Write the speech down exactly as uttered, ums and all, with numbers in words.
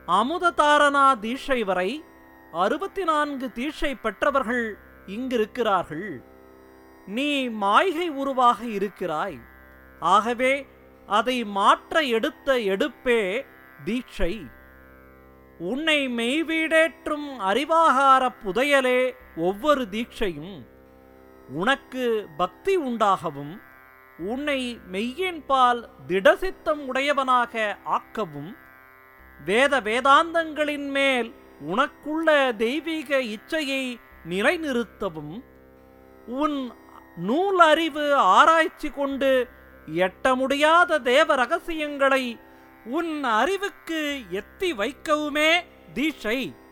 அமுததாரணா தீட்சை வரை அறுபத்தி நான்கு தீட்சை பெற்றவர்கள் இங்கிருக்கிறார்கள். நீ மாய்கை உருவாக இருக்கிறாய். ஆகவே அதை மாற்ற எடுத்த எடுப்பே தீட்சை. உன்னை மெய்வீடேற்றும் அறிவாகார புதையலே ஒவ்வொரு தீட்சையும். உனக்கு பக்தி உண்டாகவும் உன்னை மெய்யின்பால் திடசித்தம் உடையவனாக ஆக்கவும் வேத வேதாந்தங்களின் மேல் உனக்குள்ள தெய்வீக இச்சையை நிலைநிறுத்தவும் உன் நூல் அறிவு ஆராய்ச்சி கொண்டு எட்ட முடியாத தேவ ரகசியங்களை உன் அறிவுக்கு எத்தி வைக்கவுமே தீட்சை.